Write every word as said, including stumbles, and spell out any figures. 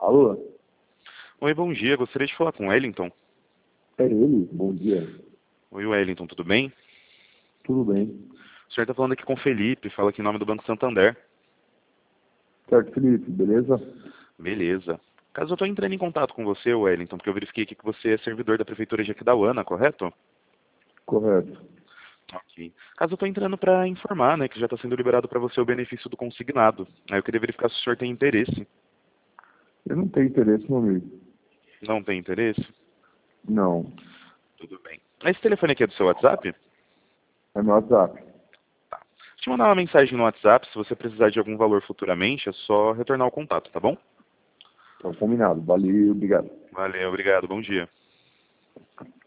Alô? Oi, bom dia. Gostaria de falar com o Wellington. É ele? Bom dia. Oi, Wellington, tudo bem? Tudo bem. O senhor está falando aqui com o Felipe, fala aqui em nome do Banco Santander. Certo, Felipe, beleza? Beleza. Caso eu estou entrando em contato com você, Wellington, porque eu verifiquei aqui que você é servidor da Prefeitura de Aquidauana, correto? Correto. Ok. Caso eu estou entrando para informar, né, que já está sendo liberado para você o benefício do consignado. Aí eu queria verificar se o senhor tem interesse. Eu não tenho interesse, meu amigo. Não tem interesse? Não. Tudo bem. Esse telefone aqui é do seu WhatsApp? É meu WhatsApp. Tá. Deixa eu te mandar uma mensagem no WhatsApp, se você precisar de algum valor futuramente, é só retornar o contato, tá bom? Então, combinado. Valeu, obrigado. Valeu, obrigado, bom dia.